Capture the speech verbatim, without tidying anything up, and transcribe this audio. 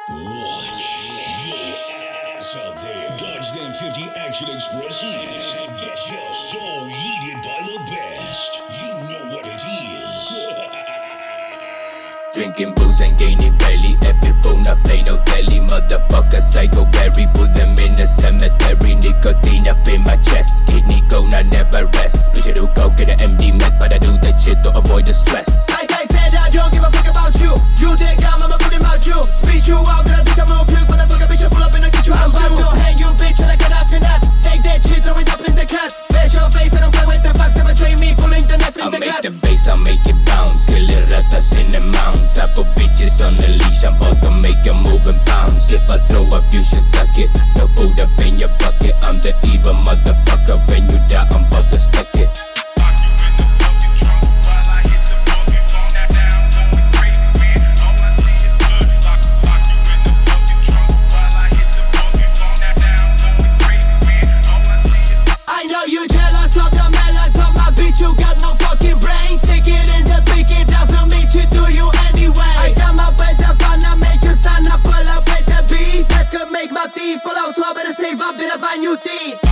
Watch your ass up there. Dodge them fifty Action Expresses and get your soul yeeted by the best. You know what it is. Drinking booze and gaining belly. Every phone I play no telly. Motherfucker psycho berry. Put them in the cemetery. Nicotine up in my chest. Kidney cone I never rest. Bitch I do coke and an M D meth, but I do that shit to avoid the stress. Like I said, I don't give a fuck about you. You think I'm I'ma put him out you. Speak you out, then I think I'm gonna puke. Motherfucker bitch I pull up and I get you house. I'm gonna hang you bitch and I cut off your nuts. Take that shit, throw it up in the cuts. Face your face, I don't play with the fucks. Never train me, pulling the knife in I the make guts. the bass, I make it bounce. Kill it ratas in the mounds. I put bitches on the leash. I'm about to make you move and bounce. If I throw up, you should suck it. No food up in your bucket. I'm the evil motherfucker. When you die, I'm about to stuck it. I know you jealous of the melons of my bitch. You got no fucking brain. Stick it in the pick, it doesn't mean to do you anyway. I come up with the fun, I make you stand up, pull up with the beef. That could make my teeth fall out, so I better save up, better buy new teeth.